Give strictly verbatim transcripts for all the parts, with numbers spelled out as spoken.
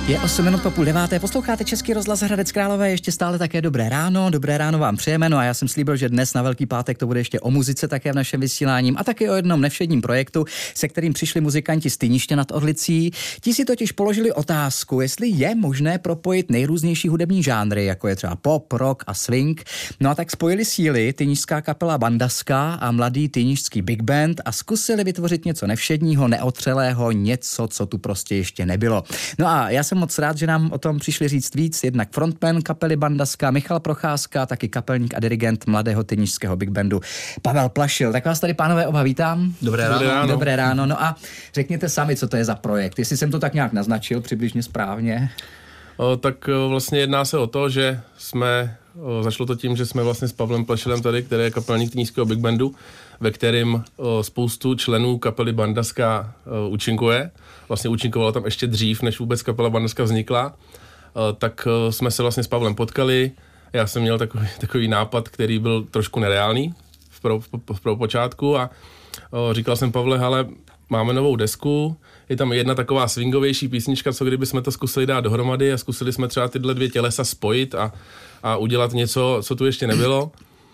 Je osm minut po půl deváté, posloucháte Český rozhlas Hradec Králové, ještě stále také dobré ráno, dobré ráno vám přejeme, no a já jsem slíbil, že dnes na Velký pátek to bude ještě o muzice také v našem vysíláním a také o jednom nevšedním projektu, se kterým přišli muzikanti z Tyniště nad Orlicí. Ti si totiž položili otázku, jestli je možné propojit nejrůznější hudební žánry, jako je třeba pop, rock a swing. No a tak spojili síly tynišská kapela Bandaska a mladý tynišský big band a zkusili vytvořit něco nevšedního, neotřelého, něco, co tu prostě ještě nebylo. No a já jsem moc rád, že nám o tom přišli říct víc, jednak frontman kapely Bandaska Michal Procházka, taky kapelník a dirigent mladého tynišského big bandu Pavel Plašil. Tak vás tady, pánové, oba vítám. Dobré ráno. Dobré ráno. Dobré ráno. No a řekněte sami, co to je za projekt. Jestli jsem to tak nějak naznačil, přibližně správně. O, tak o, vlastně jedná se o to, že jsme, o, začalo to tím, že jsme vlastně s Pavlem Plašilem tady, který je kapelník tynišského big bandu, ve kterém o, spoustu členů kapely Bandaska o, účinkuje. Vlastně účinkovala tam ještě dřív, než vůbec kapela Bandaska vznikla. O, tak o, jsme se vlastně s Pavlem potkali. Já jsem měl takový, takový nápad, který byl trošku nereálný v, pro, v, v prvopočátku a o, říkal jsem Pavle, hele, máme novou desku, je tam jedna taková swingovější písnička, co kdyby jsme to zkusili dát dohromady a zkusili jsme třeba tyhle dvě tělesa spojit a, a udělat něco, co tu ještě nebylo.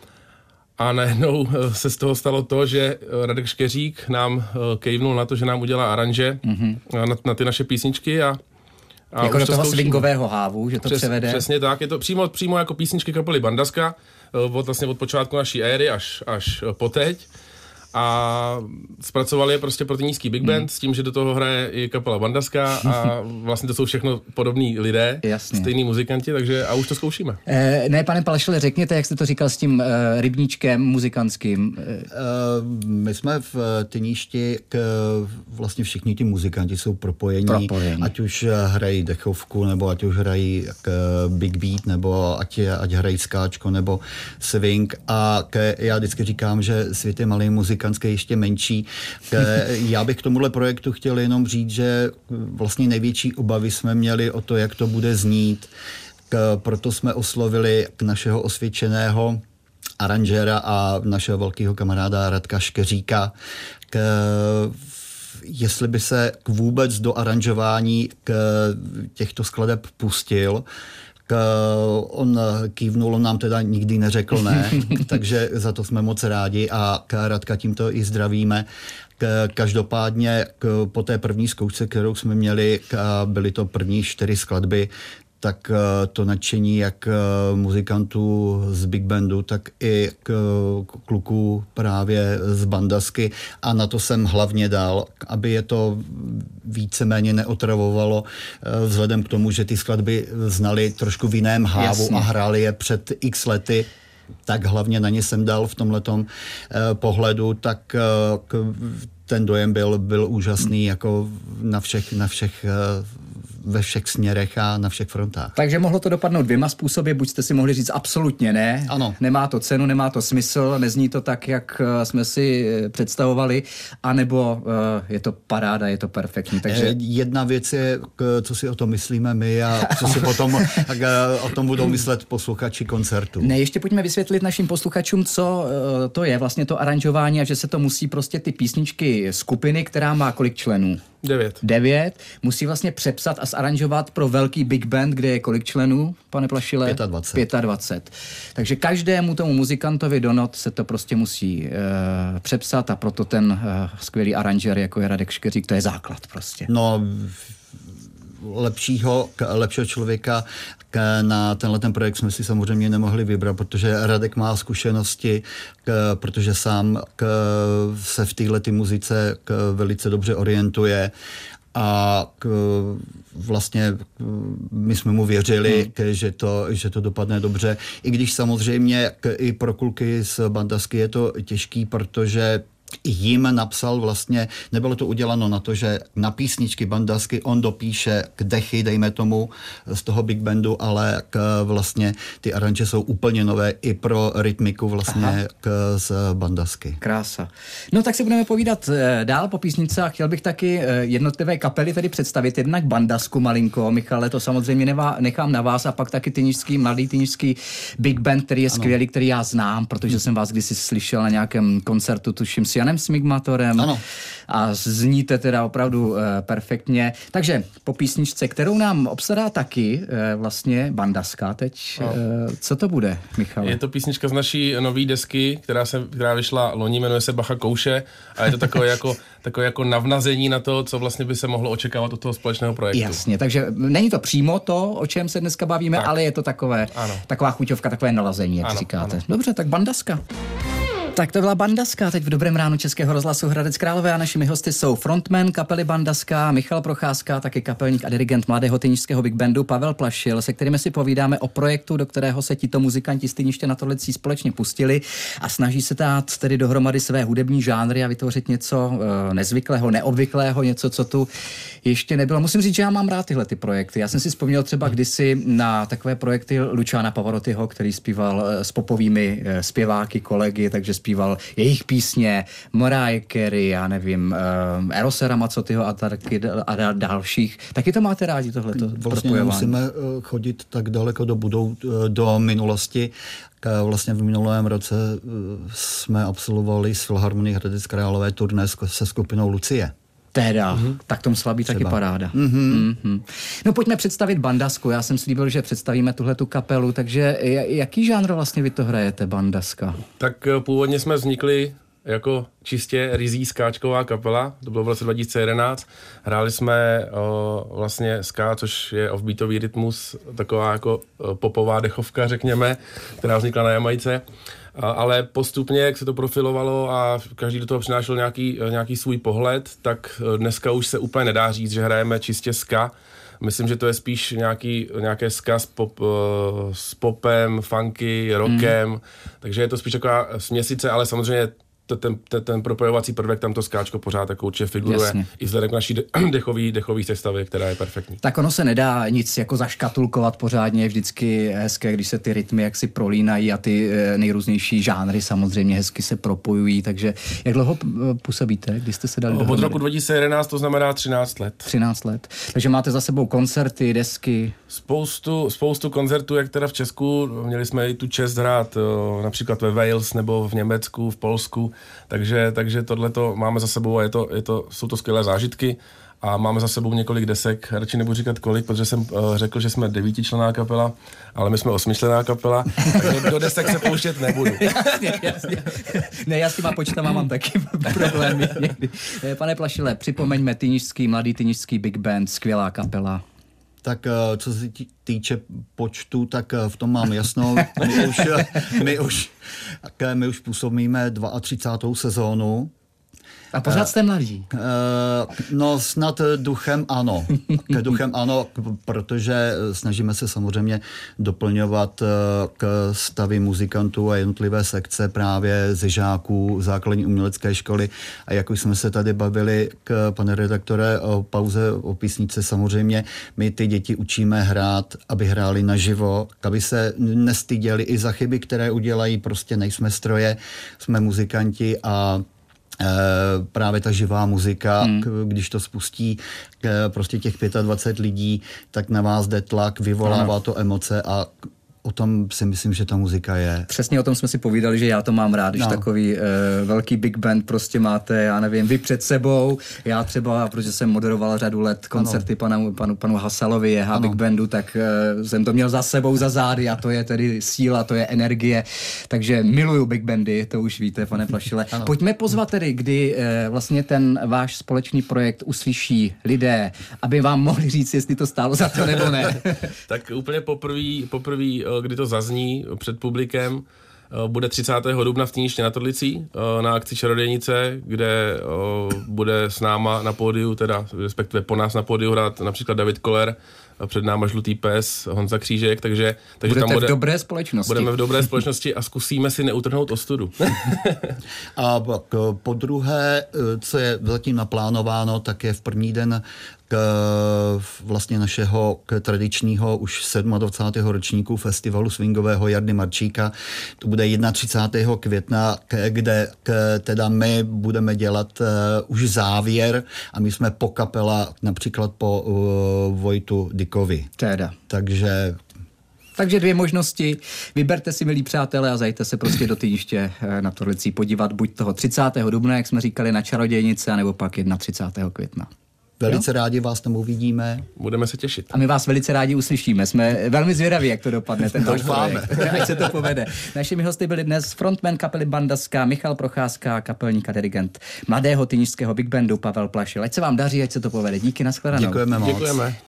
A najednou se z toho stalo to, že Radek Škeřík nám kejvnul na to, že nám udělá aranže mm-hmm. na, na ty naše písničky a A jako do toho zkoušíme. Swingového hávu, že to Přes, převede. Přesně tak, je to přímo, přímo jako písničky kapely Bandaska, od, vlastně od počátku naší éry až, až po teď. A zpracovali je prostě pro tynišský big band hmm. s tím, že do toho hraje i kapela Bandaska a vlastně to jsou všechno podobní lidé, Jasně. stejní muzikanti, takže a už to zkoušíme. E, ne, pane Palšile, řekněte, jak jste to říkal s tím e, rybníčkem muzikantským. E, my jsme v Tyništi, k, vlastně všichni ti muzikanti jsou propojení, propojení, ať už hrají dechovku, nebo ať už hrají k big beat, nebo ať, ať hrají skáčko, nebo swing a k, já vždycky říkám, že svět je malý muzik ještě menší. Já bych k tomuhle projektu chtěl jenom říct, že vlastně největší obavy jsme měli o to, jak to bude znít. Proto jsme oslovili k našeho osvědčeného aranžéra a našeho velkého kamaráda Radka Škeříka, k, jestli by se vůbec do aranžování k těchto skladeb pustil. On kývnul, on nám teda nikdy neřekl ne, takže za to jsme moc rádi a Radka tímto i zdravíme. Každopádně po té první zkoušce, kterou jsme měli, byly to první čtyři skladby, tak to nadšení jak muzikantů z big bandu, tak i kluků právě z Bandasky a na to jsem hlavně dal, aby je to víceméně neotravovalo vzhledem k tomu, že ty skladby znali trošku v jiném hávu. Jasně. A hráli je před x lety, tak hlavně na ně jsem dal v tomhletom pohledu, tak ten dojem byl, byl úžasný jako na všech, na všech ve všech směrech a na všech frontách. Takže mohlo to dopadnout dvěma způsoby, buď jste si mohli říct absolutně ne, ano. Nemá to cenu, nemá to smysl, nezní to tak, jak jsme si představovali, anebo je to paráda, je to perfektní. Takže... Jedna věc je, co si o tom myslíme my a co si potom o tom budou myslet posluchači koncertu. Ne, ještě pojďme vysvětlit našim posluchačům, co to je vlastně to aranžování a že se to musí prostě ty písničky skupiny, která má kolik členů? Devět. Devět. Musí vlastně přepsat a zaranžovat pro velký big band, kde je kolik členů, pane Plašile? dvacet pět. dvacet. Takže každému tomu muzikantovi do not se to prostě musí uh, přepsat a proto ten uh, skvělý aranžér, jako je Radek Škeřík, to je základ prostě. No, lepšího, lepšího člověka na tenhle ten projekt jsme si samozřejmě nemohli vybrat, protože Radek má zkušenosti, k, protože sám k, se v této muzice k, velice dobře orientuje a k, vlastně my jsme mu věřili, hmm. k, že, to, že to dopadne dobře. I když samozřejmě k, i pro kluky z Bandasky je to těžký, protože jim napsal vlastně, nebylo to uděláno na to, že na písničky Bandasky on dopíše k dechy, dejme tomu, z toho big bandu, ale k vlastně ty aranže jsou úplně nové i pro rytmiku vlastně k, z Bandasky. Krása. No tak si budeme povídat dál po písnice a chtěl bych taky jednotlivé kapely tedy představit, jednak Bandasku malinko, Michale, to samozřejmě nevá, nechám na vás a pak taky tynišský, mladý tynišský big band, který je ano. skvělý, který já znám, protože hmm. jsem vás kdysi slyšel na nějakém koncertu, tuším si Janem Smigmatorem. Ano. A zníte teda opravdu e, perfektně. Takže po písničce, kterou nám obstará taky e, vlastně Bandaska teď. No. E, co to bude, Michale? Je to písnička z naší nové desky, která, se, která vyšla loni, jmenuje se Bacha Kouše a je to takové jako, takové jako navnazení na to, co vlastně by se mohlo očekávat od toho společného projektu. Jasně, takže není to přímo to, o čem se dneska bavíme, tak. Ale je to takové, taková chuťovka, takové nalazení, jak ano, říkáte. Ano. Dobře, tak Bandaska. Tak to byla Bandaska, teď v Dobrém ránu Českého rozhlasu Hradec Králové a našimi hosty jsou frontman kapely Bandaska, Michal Procházka, taky kapelník a dirigent Mladého tynišského big bandu Pavel Plašil, se kterými si povídáme o projektu, do kterého se tito muzikanti z Tyniště nad Orlicí společně pustili a snaží se dát tedy dohromady své hudební žánry a vytvořit něco e, nezvyklého, neobvyklého, něco, co tu ještě nebylo. Musím říct, že já mám rád tyhle ty projekty. Já jsem si vzpomněl třeba kdysi na takové projekty Luciana Pavarottiho, který zpíval e, s popovými e, zpěváky, kolegy, takže zpíval jejich písně, Mariah Carey, já nevím, uh, Erose Ramazzotyho a, taky, a dalších. Taky to máte rádi tohleto Vlastně nemusíme chodit tak daleko do, budou, do minulosti. Vlastně v minulém roce jsme absolvovali s Filharmonií Hradec Králové turné se skupinou Lucie. Teda, mm-hmm. tak tomu slabí taky paráda. Mm-hmm. Mm-hmm. No pojďme představit Bandasku. Já jsem slíbil, že představíme tuhletu kapelu, takže jaký žánr vlastně vy to hrajete, Bandaska? Tak původně jsme vznikli jako čistě rizí skáčková kapela, to bylo v roce dva tisíce jedenáct. Hráli jsme o, vlastně ska, což je offbeatový rytmus, taková jako popová dechovka, řekněme, která vznikla na Jamajce. Ale postupně, jak se to profilovalo a každý do toho přinášel nějaký, nějaký svůj pohled, tak dneska už se úplně nedá říct, že hrajeme čistě ska. Myslím, že to je spíš nějaký, nějaké ska s, pop, s popem, funky, rockem, mm. takže je to spíš taková směsice, ale samozřejmě ten, ten, ten propojovací prvek, tam to skáčko pořád jako určitě figuruje. Jasně. I vzhledem k naší dechový, dechový sestavě, která je perfektní. Tak ono se nedá nic jako zaškatulkovat pořádně, je vždycky hezké, když se ty rytmy jaksi prolínají a ty nejrůznější žánry samozřejmě hezky se propojují, takže jak dlouho působíte, když jste se dali dohromady? Od roku dva tisíce jedenáct, to znamená třináct let. třináct let. Takže máte za sebou koncerty, desky? Spoustu, spoustu koncertů, jak teda v Česku, měli jsme i tu čest hrát například ve Wales nebo v Německu, v Polsku. Takže, takže tohleto máme za sebou a je to, je to, jsou to skvělé zážitky a máme za sebou několik desek, radši nebudu říkat kolik, protože jsem uh, řekl, že jsme devítičlenná kapela, ale my jsme osmičlenná kapela, takže do desek se pouštět nebudu. Jasně, jasně. Ne, já s těma počtama mám taky problémy někdy. Pane Plašile, připomeňme Tynišský, Mladý tynišský big band, skvělá kapela. Tak co se týče počtu, tak v tom mám jasno. My už, my už, my už působíme třicátou druhou sezónu. A pořád jste mladí. No snad duchem ano. Duchem ano, protože snažíme se samozřejmě doplňovat k stavy muzikantů a jednotlivé sekce právě ze žáků základní umělecké školy. A jak už jsme se tady bavili, k pane redaktore, o pauze, o písničce, samozřejmě my ty děti učíme hrát, aby hráli naživo, aby se nestyděli i za chyby, které udělají. Prostě nejsme stroje, jsme muzikanti a právě ta živá muzika, hmm. když to spustí prostě těch dvacet pět lidí, tak na vás jde tlak, vyvolává ano. to emoce a o tom si myslím, že ta muzika je. Přesně o tom jsme si povídali, že já to mám rád, když no. takový uh, velký big band prostě máte, já nevím, vy před sebou, já třeba, protože jsem moderoval řadu let koncerty panu, panu, panu Hasalovi, Jeha Big Bandu, tak uh, jsem to měl za sebou, za zády a to je tedy síla, to je energie, takže miluju big bandy, to už víte, pane Plašile. Ano. Pojďme pozvat tedy, kdy uh, vlastně ten váš společný projekt uslyší lidé, aby vám mohli říct, jestli to stálo za to nebo ne. Tak úplně poprvé, poprvé kdy to zazní před publikem, bude třicátého dubna v Tyniště nad Orlicí na akci Čarodějnice, kde bude s náma na pódiu, teda respektive po nás na pódiu hrát například David Koller, před náma Žlutý pes, Honza Křížek, takže, takže budete tam bude, v dobré společnosti. Budeme v dobré společnosti a zkusíme si neutrhnout ostudu. A po druhé, co je zatím naplánováno, tak je v první den k vlastně našeho k tradičního už dvacátého sedmého ročníku festivalu swingového Jardy Marčíka. To bude třicátého prvního května, kde k, teda my budeme dělat uh, už závěr a my jsme po kapela například po uh, Vojtu Dykovi. Teda. Takže Takže dvě možnosti. Vyberte si, milí přátelé, a zajďte se prostě do Tyniště na Torlicí podívat buď toho třicátého dubna, jak jsme říkali, na Čarodějnice, nebo pak třicátého prvního května. Velice jo? rádi vás tam uvidíme. Budeme se těšit. A my vás velice rádi uslyšíme. Jsme velmi zvědaví, jak to dopadne. Ten váš projekt. Ať se to povede. Našimi hosty byli dnes frontman kapely Bandaska Michal Procházka, kapelník a dirigent mladého tynišského big bandu Pavel Plašil. Ať se vám daří, ať se to povede. Díky, nashledanou. Děkujeme moc. Děkujeme.